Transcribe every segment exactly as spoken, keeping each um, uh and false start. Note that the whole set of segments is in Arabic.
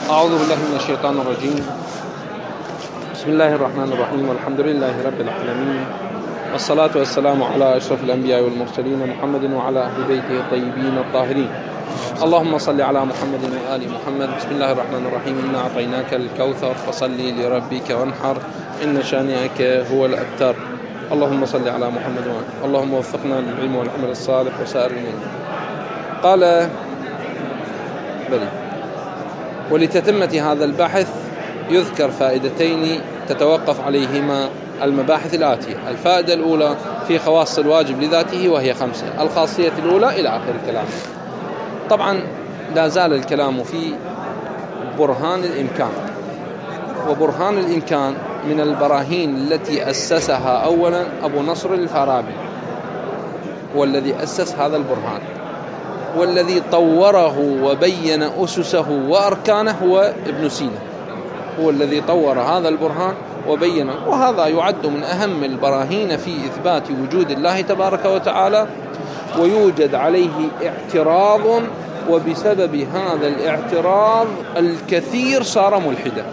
أعوذ بالله من الشيطان الرجيم. بسم الله الرحمن الرحيم، والحمد لله رب العالمين، والصلاة والسلام على أشرف الأنبياء والمرسلين محمد وعلى أهل بيته الطيبين الطاهرين. اللهم صل على محمد وآل محمد. بسم الله الرحمن الرحيم. إنا أعطيناك الكوثر فصل لربك وانحر إن شانئك هو الأبتر. اللهم صل على محمد وآل. اللهم وفقنا للعلم والعمل الصالح وسائر المؤمنين. قال بلي. ولتتمة هذا البحث يذكر فائدتين تتوقف عليهما المباحث الآتية. الفائدة الأولى في خواص الواجب لذاته وهي خمسة. الخاصية الأولى إلى آخر الكلام. طبعا لا زال الكلام في برهان الإمكان، وبرهان الإمكان من البراهين التي أسسها أولا أبو نصر الفارابي، والذي أسس هذا البرهان، والذي طوره وبين أسسه وأركانه هو ابن سينا، هو الذي طور هذا البرهان وبينه. وهذا يعد من أهم البراهين في إثبات وجود الله تبارك وتعالى، ويوجد عليه اعتراض، وبسبب هذا الاعتراض الكثير صار ملحدا.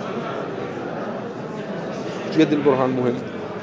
قد البرهان مهم،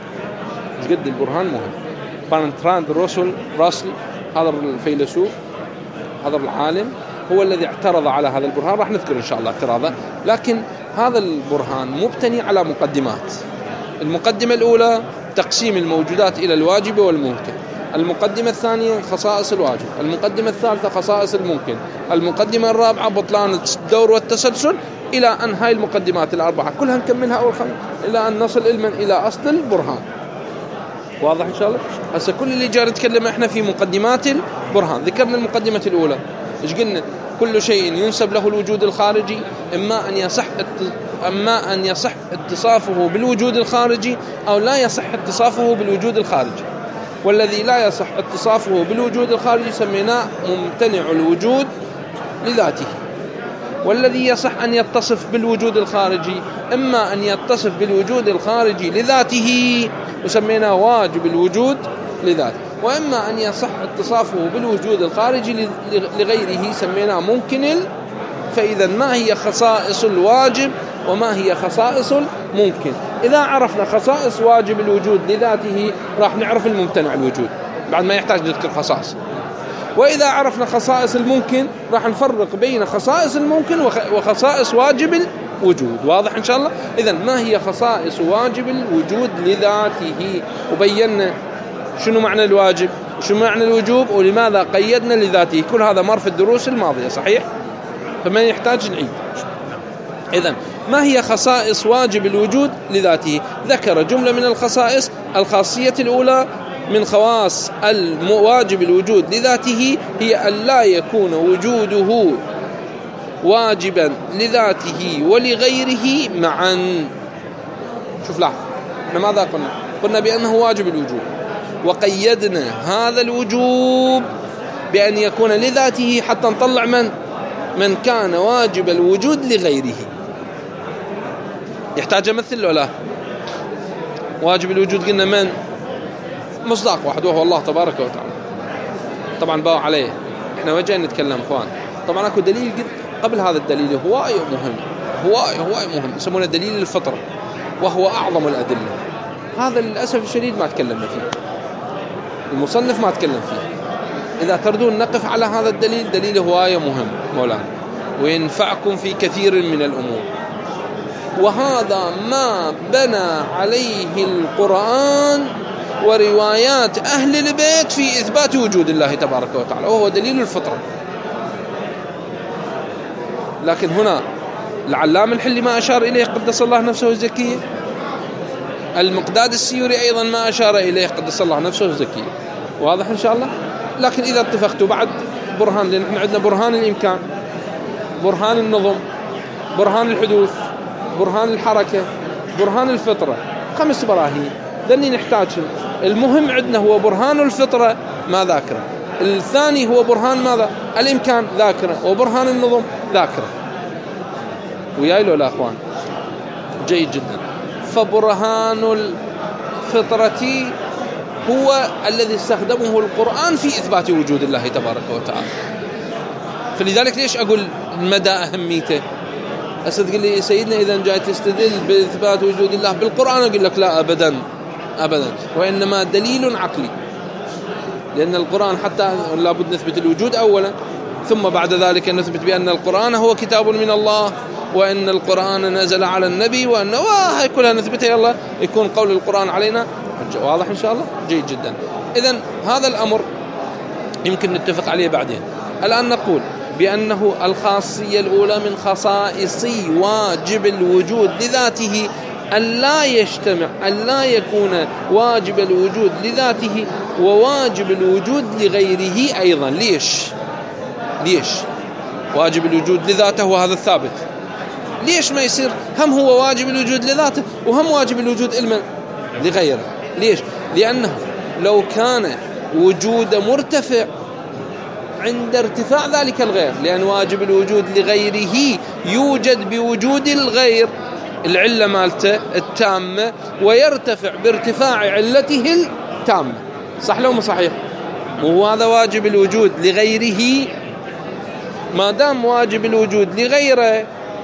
قد البرهان مهم. برتراند راسل راسل هذا الفيلسوف، هذا العالم، هو الذي اعترض على هذا البرهان. راح نذكر إن شاء الله اعتراضه، لكن هذا البرهان مبتني على مقدمات. المقدمة الأولى تقسيم الموجودات إلى الواجب والممكن. المقدمة الثانية خصائص الواجب. المقدمة الثالثة خصائص الممكن. المقدمة الرابعة بطلان الدور والتسلسل، إلى أن هاي المقدمات الأربعة كلها نكملها أول خمس إلى أن نصل علما إلى أصل البرهان. واضح إن شاء الله؟ هسه كل اللي جاي نتكلم إحنا في مقدمات البرهان. ذكرنا المقدمة الأولى، إيش قلنا؟ كل شيء ينسب له الوجود الخارجي إما أن يصح أما أن يصح اتصافه بالوجود الخارجي أو لا يصح اتصافه بالوجود الخارجي. والذي لا يصح اتصافه بالوجود الخارجي سميناه ممتنع الوجود لذاته. والذي يصح أن يتصف بالوجود الخارجي إما أن يتصف بالوجود الخارجي لذاته وسميناه واجب الوجود لذاته، وإما أن يصح اتصافه بالوجود الخارجي لغيره سميناه ممكن. فإذا ما هي خصائص الواجب وما هي خصائص الممكن؟ إذا عرفنا خصائص واجب الوجود لذاته راح نعرف الممتنع الوجود بعد ما يحتاج نذكر خصائص. وإذا عرفنا خصائص الممكن راح نفرق بين خصائص الممكن وخصائص واجب الوجود. واضح إن شاء الله؟ إذن ما هي خصائص واجب الوجود لذاته، وبينا شنو معنى الواجب وشنو معنى الوجوب ولماذا قيدنا لذاته. كل هذا مر في الدروس الماضية، صحيح؟ فما يحتاج نعيد. إذن ما هي خصائص واجب الوجود لذاته؟ ذكر جملة من الخصائص. الخاصية الأولى من خواص واجب الوجود لذاته هي أن لا يكون وجوده واجبا لذاته ولغيره معا. شوف لاحظ، احنا ماذا قلنا؟ قلنا بأنه واجب الوجود، وقيدنا هذا الوجوب بأن يكون لذاته حتى نطلع من من كان واجب الوجود لغيره. يحتاج أمثل ولا لا؟ واجب الوجود قلنا من مصداق واحد وهو الله تبارك وتعالى. طبعا باو عليه، احنا وجاي نتكلم اخوان. طبعا اكو دليل قبل هذا الدليل هواي مهم، هواي هواي مهم، يسمونه دليل الفطرة، وهو أعظم الأدلة. هذا للأسف الشديد ما تكلمنا فيه، المصنف ما تكلم فيه. إذا تردون نقف على هذا الدليل، دليل هواي مهم مولانا وينفعكم في كثير من الأمور. وهذا ما بنى عليه القرآن وروايات أهل البيت في إثبات وجود الله تبارك وتعالى، وهو دليل الفطرة. لكن هنا العلامة الحلي ما أشار إليه قدس الله نفسه الزكية، المقداد السيوري أيضا ما أشار إليه قدس الله نفسه الزكية. واضح إن شاء الله؟ لكن إذا اتفقتوا بعد برهان، لأن احنا عندنا برهان الإمكان، برهان النظم، برهان الحدوث، برهان الحركة، برهان الفطرة، خمس براهين. ذني نحتاج المهم عندنا هو برهان الفطرة ما ذاكره، الثاني هو برهان ماذا؟ الإمكان ذاكره، وبرهان النظم ذاكره. وياي له لا أخوان؟ جيد جدا. فبرهان الفطرة هو الذي استخدمه القرآن في إثبات وجود الله تبارك وتعالى. فلذلك ليش أقول مدى أهميته؟ هسه تقول لي سيدنا إذا جاي تستدل بإثبات وجود الله بالقرآن، أقول لك لا أبدا أبدا، وإنما دليل عقلي، لأن القرآن حتى لابد نثبت الوجود أولا، ثم بعد ذلك نثبت بأن القرآن هو كتاب من الله، وأن القرآن نزل على النبي، وأنه هاي كلها نثبتها، يلا يكون قول القرآن علينا واضح إن شاء الله. جيد جدا. إذن هذا الأمر يمكن نتفق عليه بعدين. الآن نقول بأنه الخاصية الأولى من خصائص واجب الوجود لذاته أن لا يجتمع، أن لا يكون واجب الوجود لذاته وواجب الوجود لغيره أيضا. ليش؟ ليش واجب الوجود لذاته وهذا الثابت، ليش ما يصير هم هو واجب الوجود لذاته وهم واجب الوجود إلما لغيره؟ ليش؟ لأنه لو كان وجود مرتفع عند ارتفاع ذلك الغير، لأن واجب الوجود لغيره يوجد بوجود الغير، العلة مالته التامة، ويرتفع بارتفاع علته التامة. صح لو مو صحيح؟ مو هذا واجب الوجود لغيره؟ ما دام واجب الوجود لغيره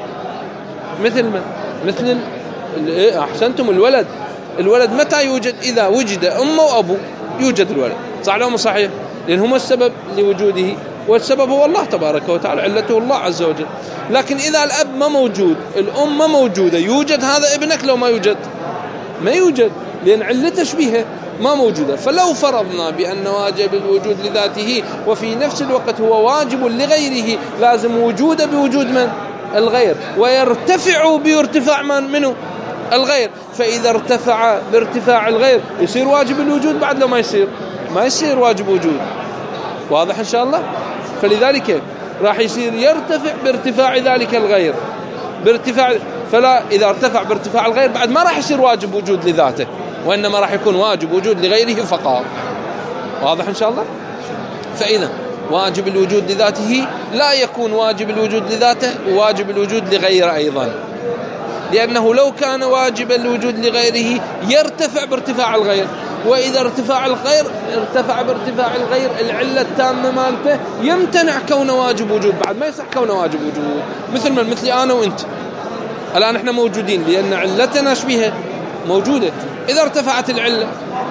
مثل ما مثل أحسنتم الولد، الولد متى يوجد؟ إذا وجد أمه وأبوه يوجد الولد. صح لو مو صحيح؟ لأن هما السبب لوجوده، والسبب هو الله تبارك وتعالى، علته الله عز وجل. لكن إذا الأب ما موجود، الأم ما موجودة، يوجد هذا ابنك لو ما يوجد؟ ما يوجد، لأن علته شبيهة ما موجودة. فلو فرضنا بأن واجب الوجود لذاته وفي نفس الوقت هو واجب لغيره، لازم وجوده بوجود من؟ الغير، ويرتفع بارتفاع من منه؟ الغير. فإذا ارتفع بارتفاع الغير يصير واجب الوجود بعد لو ما يصير؟ ما يصير واجب وجود. واضح إن شاء الله؟ فلذلك راح يصير يرتفع بارتفاع ذلك الغير، بارتفاع، فلا إذا ارتفع بارتفاع الغير بعد ما راح يصير واجب وجود لذاته، وإنما راح يكون واجب وجود لغيره فقط. واضح إن شاء الله؟ فإذا واجب الوجود لذاته لا يكون واجب الوجود لذاته وواجب الوجود لغيره أيضا، لأنه لو كان واجب الوجود لغيره يرتفع بارتفاع الغير، وإذا ارتفاع الغير ارتفع بارتفاع الغير العلة التامة مالته يمتنع كونه واجب وجود، بعد ما يصح كونه واجب وجود. مثل من مثلي أنا وإنت الآن إحنا موجودين لأن علتنا شبيهة موجودة، إذا ارتفعت العلة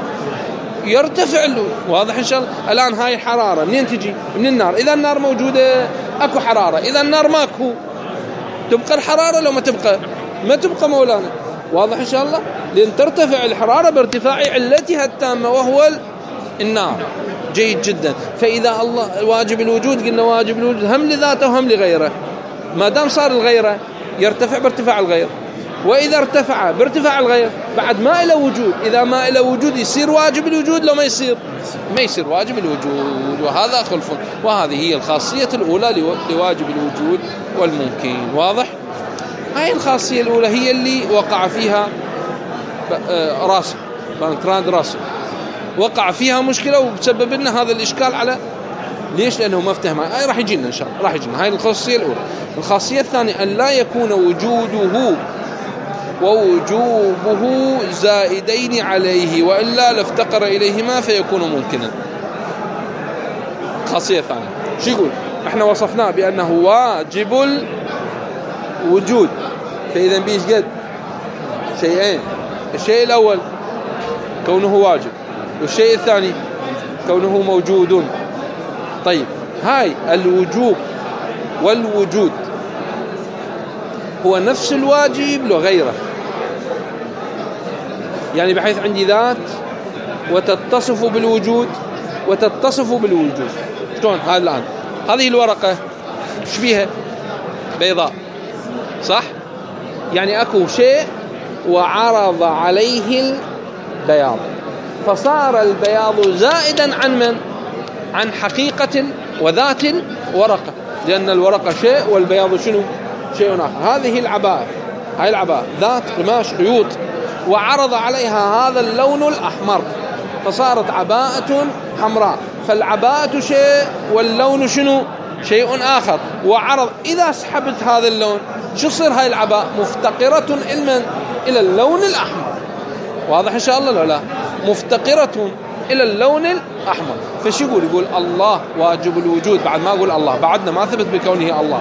يرتفع له. واضح إن شاء الله؟ الآن هاي حرارة منين تجي؟ من النار. إذا النار موجودة أكو حرارة، إذا النار ماكو تبقى الحرارة لو ما تبقى؟ ما تبقى مولانا. واضح إن شاء الله؟ لأن ترتفع الحرارة بارتفاع علتها التامة وهو النار. جيد جدا. فإذا الله واجب الوجود قلنا واجب الوجود هم لذاته وهم لغيره، ما دام صار الغيره يرتفع بارتفاع الغير، وإذا ارتفع بارتفاع الغير بعد ما إلى وجود، إذا ما إلى وجود يصير واجب الوجود لو ما يصير؟ ما يصير واجب الوجود. وهذا خلف، وهذه هي الخاصية الأولى لواجب الوجود والممكن. واضح؟ هاي الخاصية الأولى هي اللي وقع فيها راسل برتراند راسل، وقع فيها مشكلة وبسبب لنا هذا الإشكال. على ليش؟ لأنه ما افتهم. هاي راح يجينا إن شاء الله، راح يجينا. هاي الخاصية الأولى. الخاصية الثانية أن لا يكون وجوده ووجوبه زائدين عليه، وإلا لافتقر إليهما فيكون ممكنا. خاصية ثانية شو يقول؟ احنا وصفناه بأنه واجب الوجود، فإذا بيش قد شيئين: الشيء الأول كونه واجب، والشيء الثاني كونه موجود. طيب هاي الوجوب والوجود هو نفس الواجب لغيره، يعني بحيث عندي ذات وتتصف بالوجود وتتصف بالوجود. شلون؟ هذا الآن هذه الورقة شبيهة بيضاء، صح؟ يعني أكو شيء وعرض عليه البياض، فصار البياض زائدا عن من؟ عن حقيقة وذات ورقة، لأن الورقة شيء والبياض شنو؟ شيء آخر. هذه العباءة، هاي العباءة ذات قماش خيوط، وعرض عليها هذا اللون الأحمر فصارت عباءة حمراء، فالعباءة شيء واللون شنو؟ شيء آخر. وعرض إذا سحبت هذا اللون شو تصير هاي العباءة؟ مفتقرة إلى إلى اللون الأحمر. واضح إن شاء الله ولا لا؟ مفتقرة إلى اللون الأحمر. فشو يقول؟ يقول الله واجب الوجود، بعد ما أقول الله، بعدنا ما ثبت بكونه الله،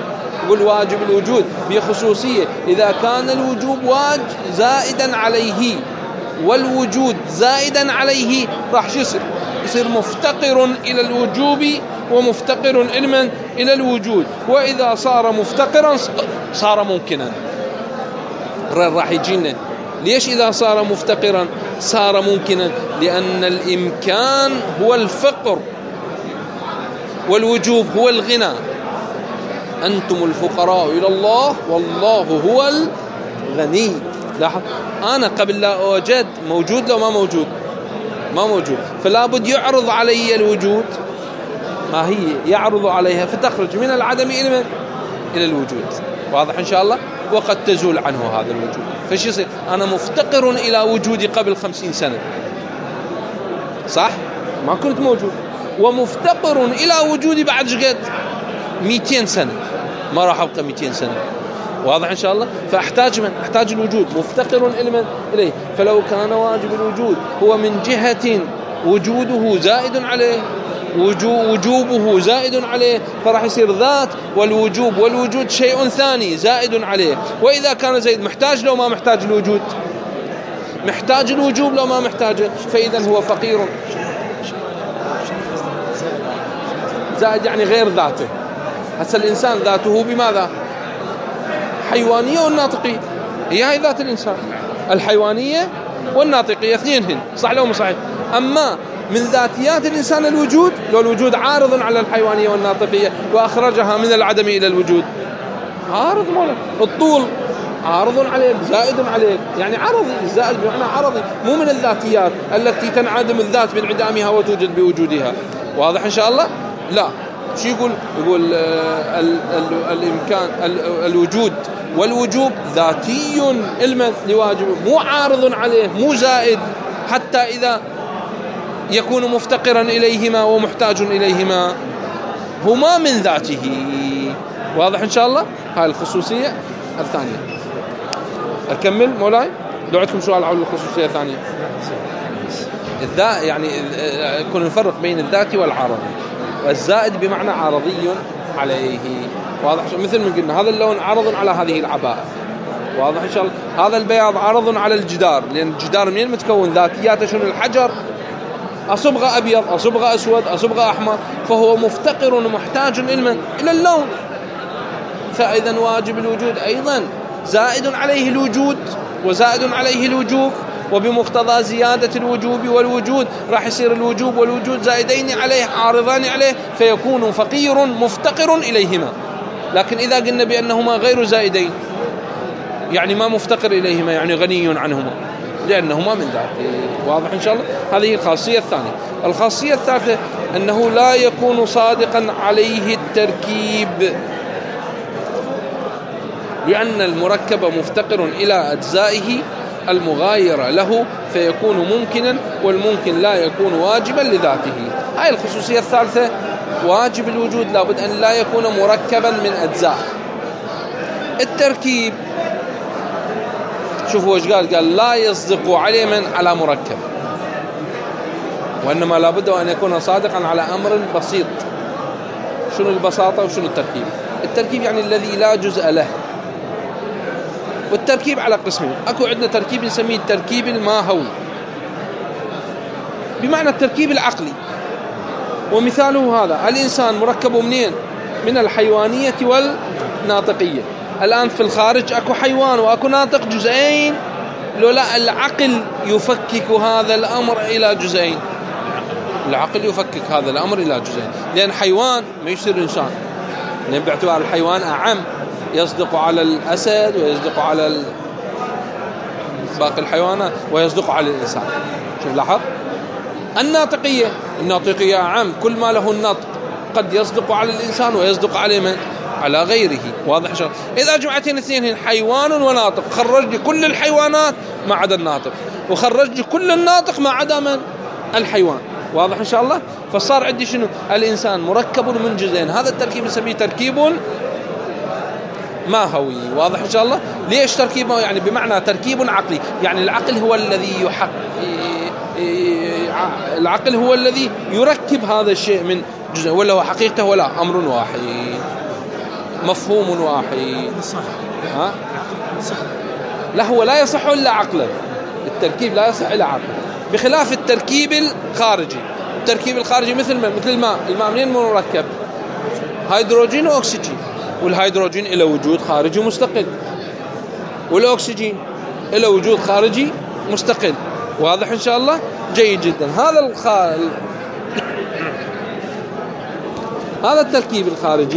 يقول واجب الوجود بخصوصية إذا كان الوجوب واجب زائدا عليه والوجود زائدا عليه راح يصير يصير مفتقر إلى الوجوب ومفتقر علما إلى الوجود. وإذا صار مفتقرا صار ممكنا. راح يجينا ليش إذا صار مفتقرا صار ممكنا؟ لأن الإمكان هو الفقر والوجوب هو الغنى. أنتم الفقراء إلى الله والله هو الغني. لاحظ أنا قبل لا أوجد موجود لو ما موجود ما موجود، فلا بد يعرض علي الوجود ما هي يعرض عليها فتخرج من العدم إلى إلى الوجود. واضح إن شاء الله؟ وقد تزول عنه هذا الوجود. فش يصير؟ أنا مفتقر إلى وجودي قبل خمسين سنة صح؟ ما كنت موجود، ومفتقر إلى وجودي بعد شقد مئتين سنة، ما راح أبقى مئتين سنة. واضح إن شاء الله؟ فأحتاج من؟ أحتاج الوجود، مفتقر إليه. فلو كان واجب الوجود هو من جهة وجوده زائد عليه وجوبه زائد عليه فراح يصير ذات، والوجوب والوجود شيء ثاني زائد عليه. وإذا كان زائد محتاج لو ما محتاج الوجود، محتاج الوجوب لو ما محتاجه، فإذا هو فقير. زائد يعني غير ذاته. هسه الإنسان ذاته بماذا؟ حيوانية والناطقية، هي هاي ذات الإنسان، الحيوانية والناطقية اثنينهن صح لو مو صحيح. أما من ذاتيات الإنسان الوجود، لو الوجود عارض على الحيوانية والناطقية وأخرجها من العدم إلى الوجود، عارض مولا. الطول عارض عليه زائد عليه، يعني عرضي، الزائد بمعنى عرضي، مو من الذاتيات التي تنعدم الذات بانعدامها وتوجد بوجودها. واضح إن شاء الله؟ لا. شو يقول؟ يقول آه ال ال الإمكان ال الوجود والوجوب ذاتي علما لواجب، مو عارض عليه، مو زائد، حتى إذا يكون مفتقرا إليهما ومحتاج إليهما هما من ذاته. واضح إن شاء الله؟ هاي الخصوصية الثانية. أكمل مولاي؟ لو عندكم سؤال عن الخصوصية الثانية. الذات يعني يكون نفرق بين الذاتي والعارضي. والزائد بمعنى عارضي عليه. واضح؟ مثل ما قلنا هذا اللون عارض على هذه العباءة. واضح إن شاء الله؟ هذا البياض عارض على الجدار، لأن الجدار منين متكون؟ ذاتياته شنو؟ الحجر أصبغة أبيض، أصبغة أسود، أصبغة أحمر، فهو مفتقر ومحتاج علما إلى اللون. فإذا واجب الوجود أيضا زائد عليه الوجود وزائد عليه الوجوب، وبمقتضى زيادة الوجوب والوجود راح يصير الوجوب والوجود زائدين عليه عارضان عليه، فيكون فقير مفتقر إليهما. لكن إذا قلنا بأنهما غير زائدين يعني ما مفتقر إليهما، يعني غني عنهما لأنهما من ذاته. واضح إن شاء الله؟ هذه الخاصية الثانية. الخاصية الثالثة أنه لا يكون صادقا عليه التركيب، لأن المركب مفتقر إلى أجزائه المغايرة له فيكون ممكنا، والممكن لا يكون واجبا لذاته. هاي الخصوصية الثالثة. واجب الوجود لابد أن لا يكون مركبا من أجزاء. التركيب شوفوا ايش قال؟ قال لا يصدق عليه من على مركب، وإنما لابد أن يكون صادقا على أمر بسيط. شنو البساطة وشنو التركيب؟ التركيب يعني الذي لا جزء له. والتركيب على قسمين، أكو عندنا تركيب نسميه التركيب الماهوي، بمعنى التركيب العقلي، ومثاله هذا: الإنسان مركب منين؟ من الحيوانية والناطقية. الآن في الخارج أكو حيوان وأكو ناطق جزئين، لولا العقل يفكك هذا الأمر إلى جزئين. العقل يفكك هذا الأمر إلى جزئين، لأن حيوان ما يصير إنسان، لأن باعتبار الحيوان أعم، يصدق على الأسد ويصدق على باقي الحيوانات ويصدق على الإنسان. شوف لاحظ. الناطقية الناطقية أعم، كل ما له النطق قد يصدق على الإنسان ويصدق على من؟ على غيره. واضح شرط. إذا جمعتين اثنين حيوان وناطق خرج لي كل الحيوانات ما عدا الناطق، وخرج لي كل الناطق ما عدا من؟ الحيوان. واضح إن شاء الله؟ فصار عندي شنو؟ الإنسان مركب من جزئين. هذا التركيب نسميه تركيب ماهوي. واضح إن شاء الله؟ ليش تركيب ماهوي؟ يعني بمعنى تركيب عقلي، يعني العقل هو الذي يحق العقل هو الذي يركب هذا الشيء من جزء، ولا هو حقيقته ولا أمر واحد. مفهوم واحد. صح. ها؟ صح. لا، هو لا يصح إلا عقلا. التركيب لا يصح إلا عقلا، بخلاف التركيب الخارجي. التركيب الخارجي مثل ما مثل الماء. الماء منين مركب؟ هيدروجين وأكسجين، والهيدروجين إلى وجود خارجي مستقل، والأكسجين إلى وجود خارجي مستقل. واضح إن شاء الله؟ جيد جدا. هذا الخ... هذا التركيب الخارجي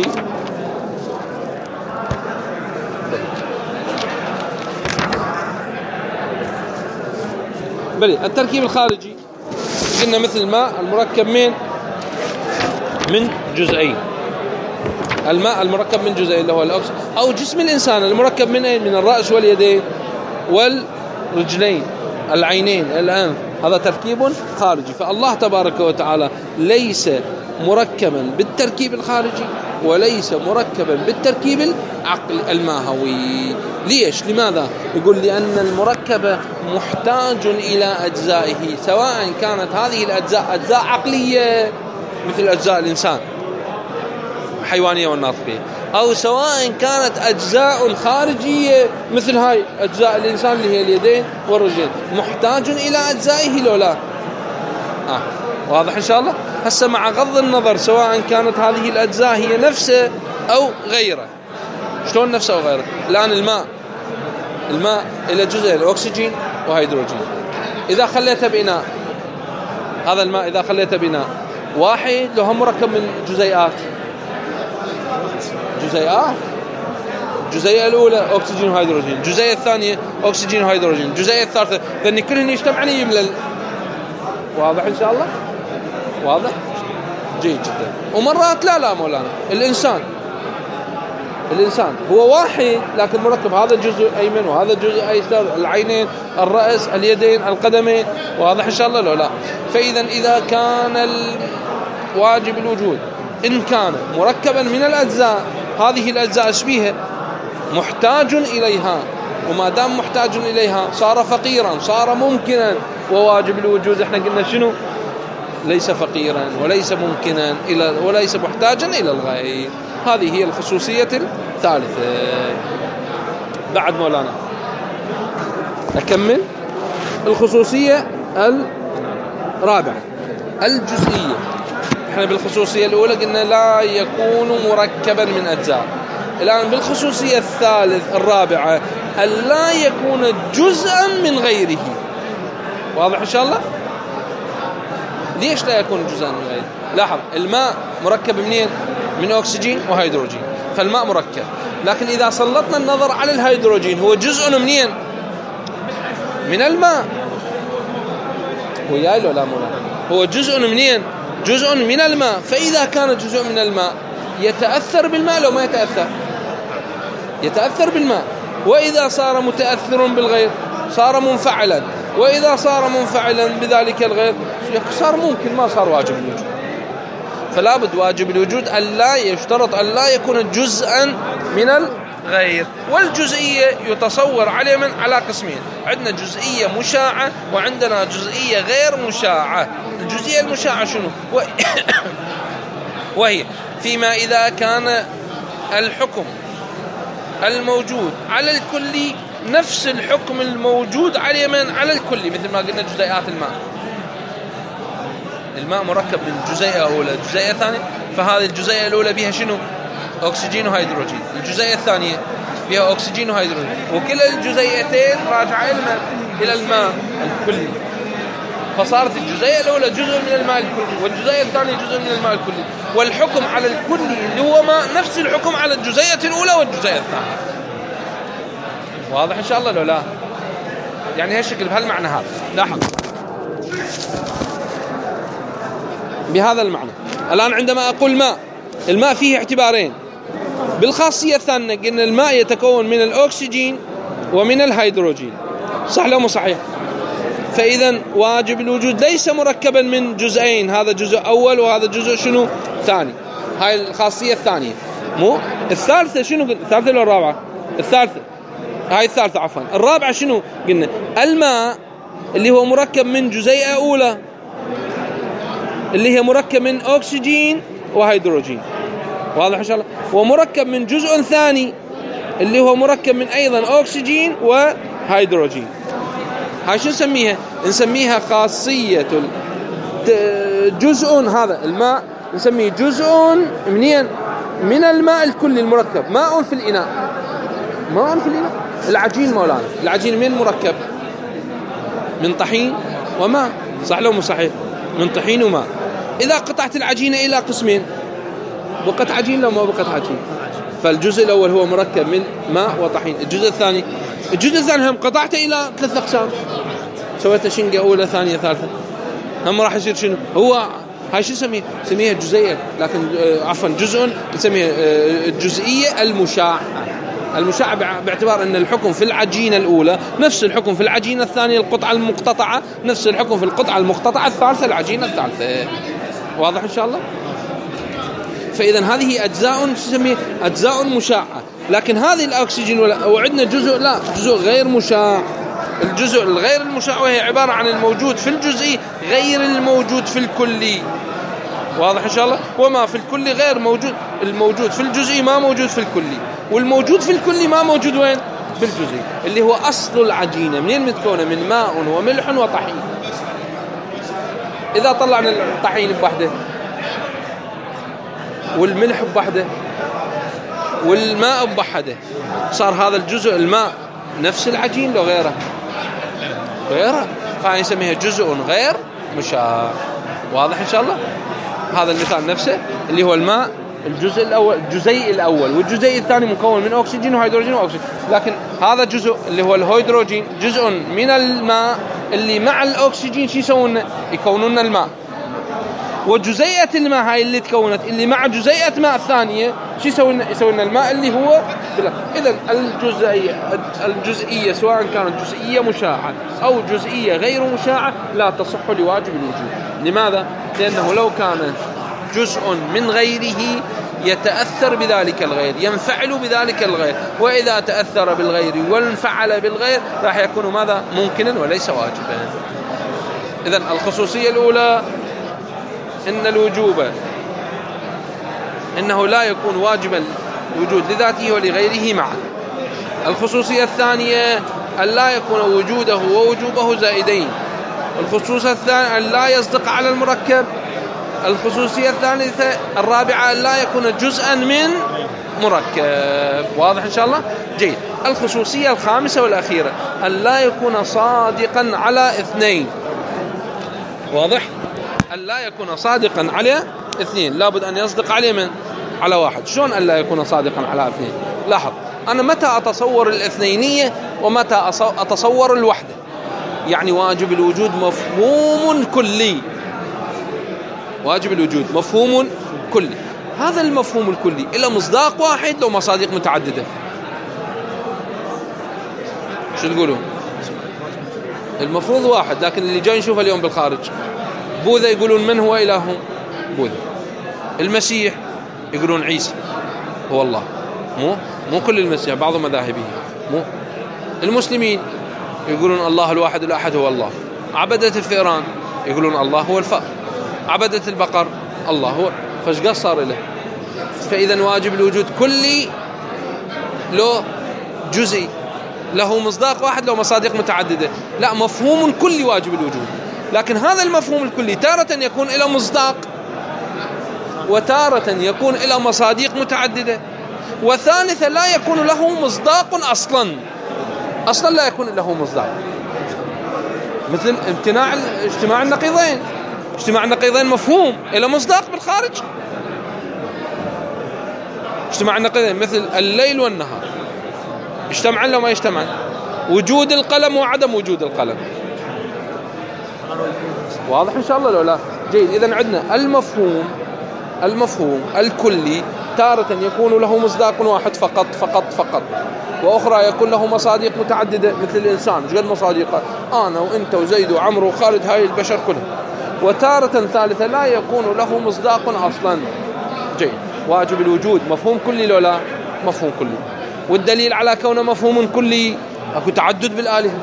بلي التركيب الخارجي قلنا مثل الماء المركب من من جزئين. الماء المركب من جزئين اللي هو الأكسجين، أو جسم الإنسان المركب من أين؟ من الرأس واليدين والرجلين العينين الأنف. هذا تركيب خارجي. فالله تبارك وتعالى ليس مركبا بالتركيب الخارجي وليس مركبا بالتركيب العقل الماهوي. ليش؟ لماذا؟ يقول لأن المركب محتاج إلى أجزائه، سواء كانت هذه الأجزاء أجزاء عقلية مثل أجزاء الإنسان حيوانية والناطقية، أو سواء كانت أجزاء خارجية مثل هاي أجزاء الإنسان اللي هي اليدين والرجلين، محتاج إلى أجزائه لو لا. آه. واضح إن شاء الله؟ هسه مع غض النظر سواء كانت هذه الأجزاء هي نفسها أو غيرها. شلون نفسها أو غيرها؟ الآن الماء الماء إلى جزئين، أكسجين وهيدروجين. إذا خليته بإناء، هذا الماء إذا خليته بإناء واحد لو هم مركب من جزيئات جزيئات الجزيئة الأولى أكسجين وهيدروجين، الجزيئة الثانية أكسجين وهيدروجين، الجزيئة الثالثة، لأن كلهن يجتمعن يملل. واضح إن شاء الله؟ واضح؟ جيد جدا. ومرات لا لا مولانا، الإنسان الإنسان هو واحد لكن مركب، هذا جزء أيمن وهذا جزء أيسر، العينين، الرأس، اليدين، القدمين. واضح إن شاء الله لو لا؟ فإذا إذا كان واجب الوجود إن كان مركبا من الأجزاء، هذه الأجزاء شبيهة محتاج إليها، وما دام محتاج إليها صار فقيرا، صار ممكنا. وواجب الوجود احنا قلنا شنو؟ ليس فقيرا وليس ممكنا إلى وليس محتاجا إلى الغير. هذه هي الخصوصية الثالثة. بعد مولانا أكمل. الخصوصية الرابعة الجزئية. احنا بالخصوصية الأولى قلنا لا يكون مركبا من أجزاء. الآن بالخصوصية الثالث الرابعة ألا يكون جزءا من غيره. واضح إن شاء الله؟ ليش لا يكون جزءا من غيره؟ لاحظ، الماء مركب منين؟ من أكسجين وهيدروجين، فالماء مركب. لكن إذا سلطنا النظر على الهيدروجين هو جزء منين؟ من الماء. هو جاي له لا مولانا؟ هو جزء منين؟ جزء من الماء. فإذا كان جزء من الماء يتأثر بالماء لو ما يتأثر؟ يتأثر بالماء. وإذا صار متأثر بالغير صار منفعلا، وإذا صار منفعلا بذلك الغير صار ممكن، ما صار واجب الوجود. فلا بد واجب الوجود ألا يشترط ألا يكون جزءا من الغير. والجزئية يتصور عليه من على قسمين، عندنا جزئية مشاعة وعندنا جزئية غير مشاعة. الجزئية المشاعة شنو؟ وهي فيما إذا كان الحكم الموجود على الكل نفس الحكم الموجود على من على الكل، مثل ما قلنا جزيئات الماء. الماء مركب من جزيئة أولى جزيئة ثانية، فهذه الجزيئة الأولى بها شنو؟ أكسجين وهيدروجين. الجزيئة الثانية بها أكسجين وهيدروجين، وكل الجزيئتين راجعة إلى الماء الكلي. فصارت الجزيئة الأولى جزء من الماء الكلي والجزيئة الثانية جزء من الماء الكلي، والحكم على الكلي اللي هو ما نفس الحكم على الجزيئة الأولى والجزيئة الثانية. واضح إن شاء الله لو لا؟ يعني هالشكل بهالمعنى هذا. لاحظ بهذا المعنى. الآن عندما أقول ماء، الماء فيه اعتبارين. بالخاصية الثانية قلنا الماء يتكون من الأكسجين ومن الهيدروجين، صح لو مو صحيح؟ فإذا واجب الوجود ليس مركبا من جزئين، هذا جزء أول وهذا جزء شنو؟ ثاني. هاي الخاصية الثانية. مو الثالثة شنو؟ الثالثة ولا الرابعة؟ الثالثة. هاي الثالثة عفوا. الرابعة شنو قلنا؟ الماء اللي هو مركب من جزيئة أولى اللي هي مركب من أكسجين وهيدروجين. واضح إن شاء الله؟ ومركب من جزء ثاني اللي هو مركب من أيضا أكسجين وهيدروجين. هاي شو نسميها؟ نسميها خاصية جزء، هذا الماء نسميه جزء منين؟ من الماء الكلي المركب، ماء في الإناء، ماء في الإناء. العجين مولانا، العجين من مركب؟ من طحين وماء، صح لو مو صحيح؟ من طحين وماء. إذا قطعت العجينة إلى قسمين بقت عجين لو ما بقت عجين. فالجزء الأول هو مركب من ماء وطحين. الجزء الثاني الجزء الثاني هم قطعته إلى ثلاث أقسام، سويت شنقة أولى ثانية ثالثة، هم راح يصير شنو؟ هو هاي شو نسميه؟ نسميها جزئية، لكن آه عفوا جزء نسميها آه الجزئية المشاعة. المشاعة باعتبار أن الحكم في العجينة الأولى نفس الحكم في العجينة الثانية القطعة المقتطعة، نفس الحكم في القطعة المقتطعة الثالثة العجينة الثالثة. واضح إن شاء الله؟ فإذا هذه أجزاء نسميها أجزاء مشاعة. لكن هذه الأكسجين وعندنا جزء لا جزء غير مشاع. الجزء الغير المشاع وهي عبارة عن الموجود في الجزئي غير الموجود في الكلي. واضح إن شاء الله؟ وما في الكلي غير موجود، الموجود في الجزئي ما موجود في الكلي، والموجود في الكلي ما موجود وين؟ في الجزئي، اللي هو أصل العجينة. منين متكونة؟ من ماء وملح وطحين. إذا طلعنا الطحين بوحده والملح بوحده والماء بوحده صار هذا الجزء الماء نفس العجين لو غيره؟ غيره، فنسميها جزء غير مشاع. واضح إن شاء الله؟ هذا المثال نفسه اللي هو الماء الجزء الأول، الجزيء الأول، والجزيء الثاني مكون من أكسجين وهيدروجين وأكسجين. لكن هذا جزء اللي هو الهيدروجين جزء من الماء اللي مع الأكسجين شو يسوون؟ يكونون الماء. وجزيئة الماء هاي اللي تكونت اللي مع جزيئة ماء ثانية شو يسوون؟ يسوون الماء اللي هو بلا. إذن الجزئية الجزئية سواء كانت جزئية مشاعة أو جزئية غير مشاعة لا تصح لواجب الوجود. لماذا؟ لأنه لو كان جزء من غيره يتأثر بذلك الغير، ينفعل بذلك الغير، وإذا تأثر بالغير وانفعل بالغير راح يكون ماذا؟ ممكنا وليس واجبا. إذن الخصوصية الأولى إن الوجوب إنه لا يكون واجبا الوجود لذاته ولغيره معا. الخصوصية الثانية أن لا يكون وجوده ووجوبه زائدين. الخصوصية الثانية أن لا يصدق على المركب. الخصوصية الثالثة الرابعة أن لا يكون جزءا من مركب. واضح إن شاء الله؟ جيد. الخصوصية الخامسة والأخيرة أن لا يكون صادقا على اثنين. واضح؟ أن لا يكون صادقا على اثنين، لابد أن يصدق عليه من على واحد. شلون أن لا يكون صادقا على اثنين؟ لاحظ، أنا متى أتصور الاثنينية ومتى أتصور الوحدة؟ يعني واجب الوجود مفهوم كلي. واجب الوجود مفهوم كلي. هذا المفهوم الكلي إلا مصداق واحد لو مصادق متعددة. شو تقولون؟ المفروض واحد، لكن اللي جاي نشوفه اليوم بالخارج بوذا يقولون من هو إلههم؟ بوذا. المسيح يقولون عيسى هو الله. مو مو كل المسيح، بعض مذاهبه. مو المسلمين يقولون الله الواحد الأحد هو الله. عبدة الفئران يقولون الله هو الفأر. عبدة البقر الله هو. فايش قصر له؟ فإذا واجب الوجود كلي له جزئي، له مصداق واحد لو مصادق متعددة. لا، مفهوم كلي واجب الوجود. لكن هذا المفهوم الكلي تارة يكون إلى مصداق، وتارة يكون إلى مصادق متعددة، وثالثا لا يكون له مصداق أصلا. أصلا لا يكون له مصداق، مثل امتناع اجتماع النقيضين. اجتماع النقيضين مفهوم إلى مصداق بالخارج. اجتماع النقيضين مثل الليل والنهار اجتمعن لو ما يجتمعن. وجود القلم وعدم وجود القلم. واضح إن شاء الله لو لا؟ جيد. إذن عندنا المفهوم المفهوم الكلي تارة يكون له مصداق واحد فقط فقط فقط، وأخرى يكون له مصادق متعددة مثل الإنسان. ايش قد مصادقه؟ أنا وأنت وزيد وعمرو وخالد، هاي البشر كلهم. وتارة ثالثة لا يكون له مصداق أصلا. جيد. واجب الوجود مفهوم كلي لو لا؟ مفهوم كلي. والدليل على كونه مفهوم كلي أكو تعدد بالآلهة.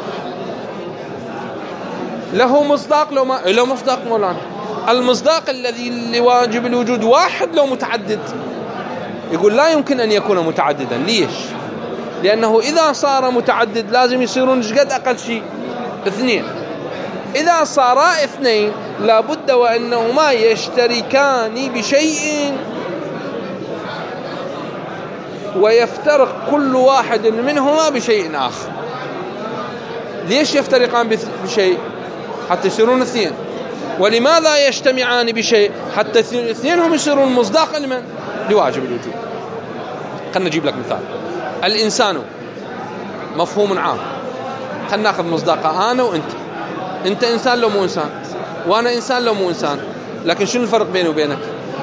له مصداق لو ما له مصداق مولانا. المصداق الذي لواجب الوجود واحد لو متعدد. يقول لا يمكن أن يكون متعددا. ليش؟ لأنه إذا صار متعدد لازم يصيرون ايش قد أقل شيء؟ اثنين. إذا صارا اثنين لابد وأنهما يشتركان بشيء ويفترق كل واحد منهما بشيء آخر. ليش يفترقان بشيء؟ حتى يصيرون اثنين. ولماذا يجتمعان بشيء؟ حتى اثنينهم يصيرون مصداقا لمن؟ لواجب الوجود. خلنا نجيب لك مثال. الإنسان مفهوم عام، خلنا ناخذ مصداقه أنا وأنت. أنت إنسان لو مو إنسان، وأنا إنسان لو مو إنسان، لكن شنو الفرق بيني وبينك؟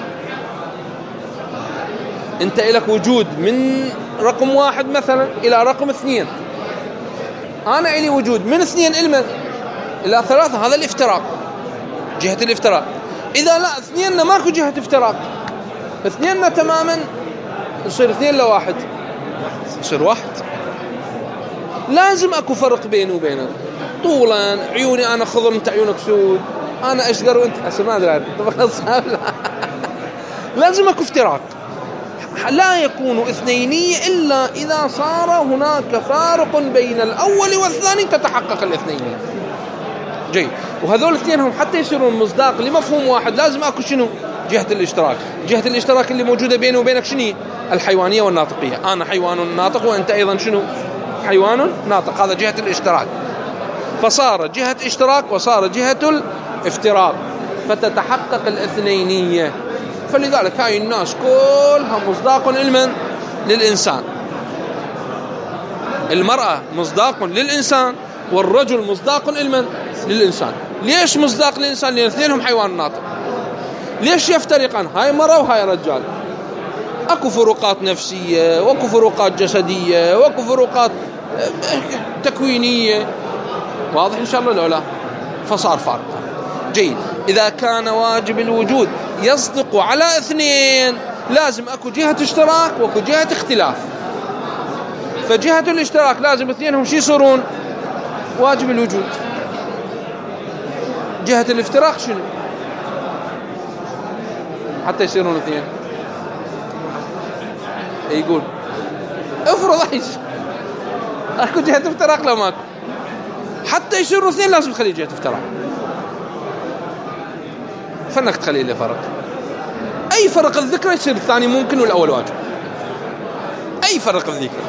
أنت إلك وجود من رقم واحد مثلا إلى رقم اثنين، أنا إلي وجود من اثنين إلى إلى ثلاثة. هذا الافتراق، جهة الافتراق. إذا لا اثنيننا ماكو جهة افتراق، اثنيننا تماما يصير اثنين لواحد، يصير واحد. لازم أكو فرق بيني وبينك. طولا عيوني أنا خضر أنت عيونك سود، أنا أشقر وأنت أسر، ما أدري. لازم أكو افتراق. لا يكون اثنيني إلا إذا صار هناك فارق بين الأول والثاني تتحقق الاثنينية. جيد. وهذول الاثنين هم حتى يصيرون مصداق لمفهوم واحد لازم أكو شنو؟ جهة الاشتراك. جهة الاشتراك اللي موجودة بيني وبينك شنو؟ الحيوانية والناطقية. أنا حيوان ناطق وأنت أيضا شنو؟ حيوان ناطق. هذا جهة الاشتراك. فصار جهة اشتراك وصار جهة الافتراق، فتتحقق الاثنينية. فلذلك هاي الناس كلها مصداق لمن؟ للإنسان. المرأة مصداق للإنسان، والرجل مصداق لمن؟ للإنسان. ليش مصداق للإنسان؟ لأن اثنينهم حيوان ناطق. ليش يفترقان؟ هاي مرأة وهاي رجال. أكو فروقات نفسية، وأكو فروقات جسدية، وأكو فروقات تكوينية. واضح إن شاء الله لو لا؟ فصار فرق. جيد. إذا كان واجب الوجود يصدق على اثنين لازم أكو جهة اشتراك وأكو جهة اختلاف. فجهة الاشتراك لازم اثنينهم شي يصيرون؟ واجب الوجود. جهة الافتراق شنو؟ حتى يصيرون اثنين. يقول افرض ايش؟ اكو جهة افتراق لو ماكو، حتى يصيروا اثنين لازم تخلي جهة افتراق. فانك تخلي له فرق. اي فرق الذكر يصير الثاني ممكن والاول واجب. اي فرق الذكر،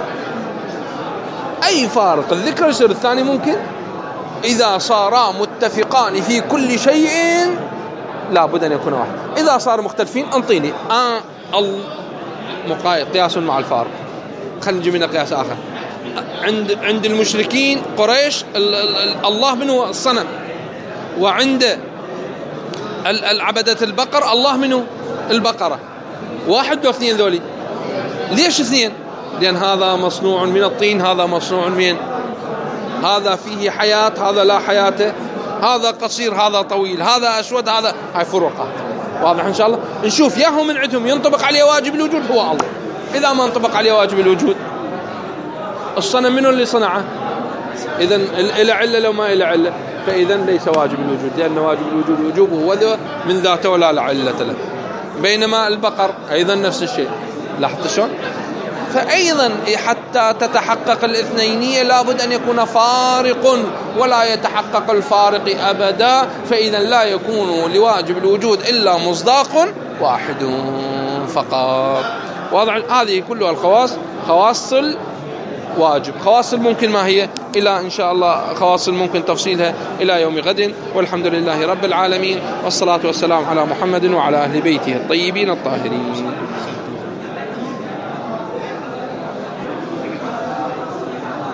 اي فارق الذكر يصير الثاني ممكن. اذا صارا متفقان في كل شيء لابد ان يكون واحد. اذا صار مختلفين انطيني آه المقايض قياس مع الفارق. خلينا نجيب لنا قياس اخر. عند عند المشركين قريش الله منه الصنم، وعند العبدة البقر الله منه البقرة. واحد واثنين ذولي. ليش اثنين؟ لأن هذا مصنوع من الطين، هذا مصنوع من، هذا فيه حياة هذا لا حياة، هذا قصير هذا طويل، هذا أسود هذا. هاي فروقات. واضح إن شاء الله. نشوف ياهم من عندهم ينطبق عليه واجب الوجود هو الله. إذا ما انطبق عليه واجب الوجود، الصنم منه اللي صنعه، إذن إلى علة لو ما إلى علة، فإذن ليس واجب الوجود، لأن واجب الوجود وجوبه وذو من ذاته ولا لعلة له. بينما البقر أيضا نفس الشيء. لاحظت شلون؟ فأيضا حتى تتحقق الاثنينية لابد أن يكون فارق، ولا يتحقق الفارق أبدا. فإذا لا يكون لواجب الوجود إلا مصداق واحد فقط. واضح؟ هذه كلها الخواص، خواص الواجب. خواص الممكن ما هي؟ إلى إن شاء الله خواص الممكن تفصيلها إلى يوم غد. والحمد لله رب العالمين، والصلاة والسلام على محمد وعلى أهل بيته الطيبين الطاهرين.